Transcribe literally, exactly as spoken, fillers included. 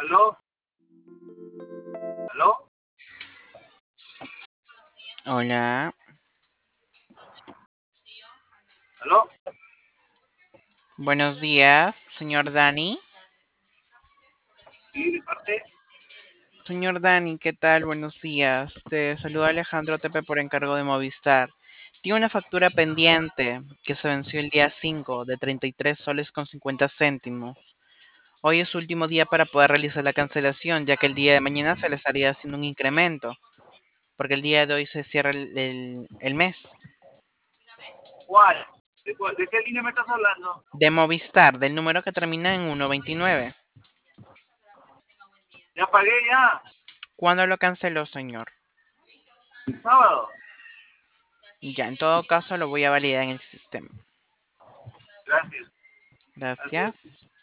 ¿Aló? ¿Aló? Hola, ¿Aló? buenos días, señor Dani. ¿Sí, de parte? Señor Dani, ¿qué tal? Buenos días. Te saluda Alejandro Tepe por encargo de Movistar. Tiene una factura pendiente que se venció el día cinco de treinta y tres soles con cincuenta céntimos. Hoy es su último día para poder realizar la cancelación, ya que el día de mañana se le estaría haciendo un incremento, porque el día de hoy se cierra el, el- el mes. ¿Cuál? ¿De, cuál? ¿De qué línea me estás hablando? De Movistar, del número que termina en ciento veintinueve. Ya pagué ya. ¿Cuándo lo canceló, señor? El sábado. Ya, en todo caso lo voy a validar en el sistema. Gracias. Gracias. Gracias.